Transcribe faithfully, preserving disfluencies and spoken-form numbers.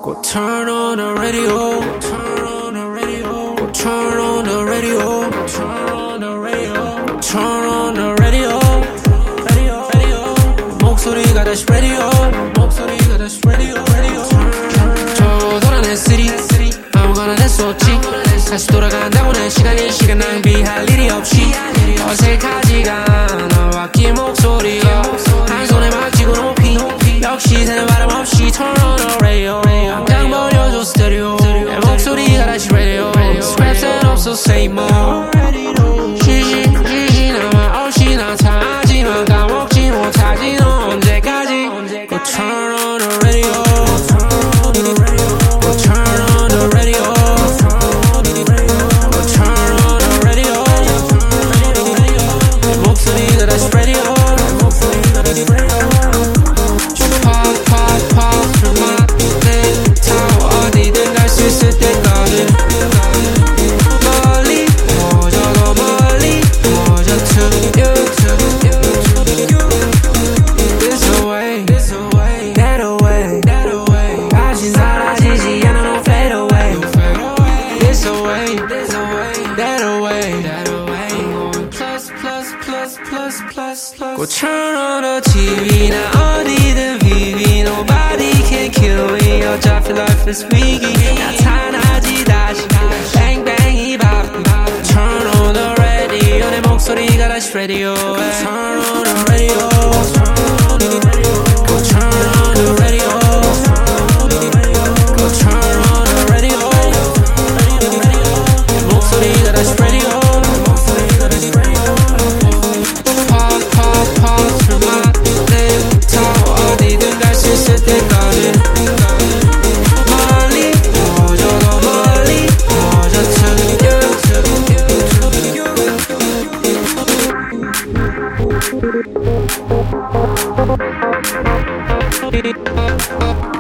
Go turn on the radio, turn on the radio, go turn on the radio, turn on the radio, turn on the radio, radio, radio. 목소리가 다시 radio, 목소리가 다시 radio, radio. 저 돌아 내 city, 아무거나 낼 수 없지. 다시 돌아간다고 내 시간이 시간 낭비할 일이 없이. 어색하지가 않아 바뀐 목소리가 한 손에 막 쥐고 높이. 역시 새는 바람 없이 turn on the radio. 그냥 버려줘 스테레오. 내 목소리가 다시 radio. 스크랩은 없어 say more. 쉬쉬 쉬쉬 나만 없이 나타나지만 까먹지 못하지. 너 언제까지 Go turn on the radio. Go turn on the radio. Go turn on the radio. 내 목소리가 다시 radio. Go turn on the 티비나 어디든 비비. Nobody can kill me. 어차피 life is 위기. 나타나지 다시 뱅뱅이 바삐. Turn on the radio. 내 목소리가 다시 radio. Turn on the radio. Go turn on the radio. Go turn on the radio. 내 목소리가 다시 radio. Beep, beep, beep.